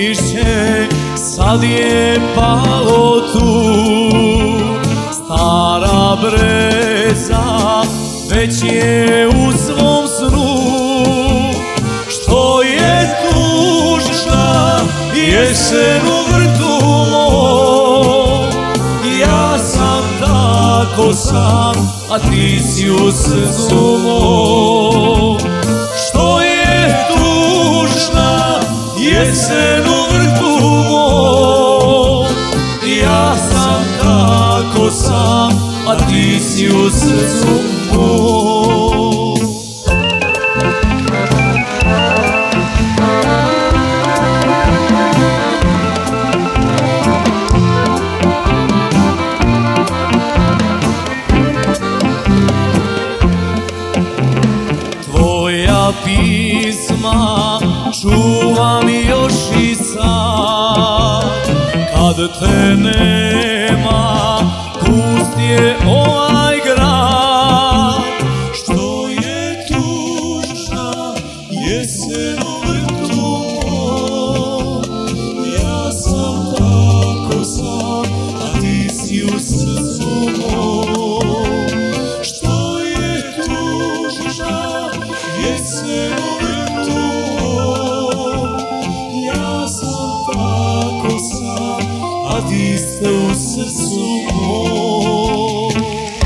lišće sad je palo tu, stara breza već je u svom snu. Što je tužna jesen u vrtu mom, ja sam tako sam, a ti si u srcu mom. Što je tužna jesen u vrtu mom, ja sam tako sam, a ti si u srcu mom. Tvoja pisma čuvam još i sad, kad te nema, pust je ovaj grad. Što je tužna jesen u vrtu mom, ja sam tako sam, a ti si u srcu mom. Što je tužna jesen u vrtu mom, ja sam tako sam, a ti ste u srcu mom.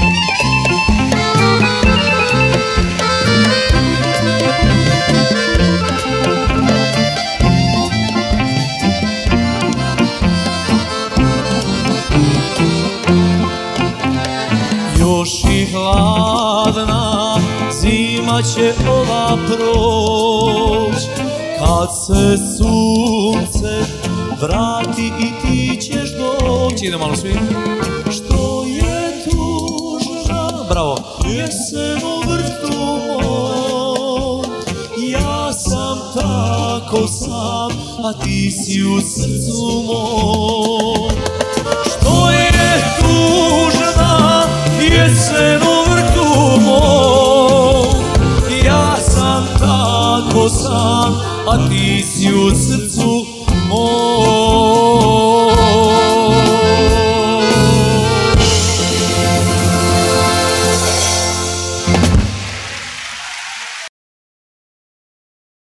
Još i hladna zima će ova proć, kad se sunce vrati i ti ćeš doći. Idemo malo svi. Što je tužna, bravo, jesen u vrtu mom, ja sam tako sam, a ti si u srcu mom. Što je tužna jesen u vrtu mom, ja sam tako sam, a ti si u srcu mom.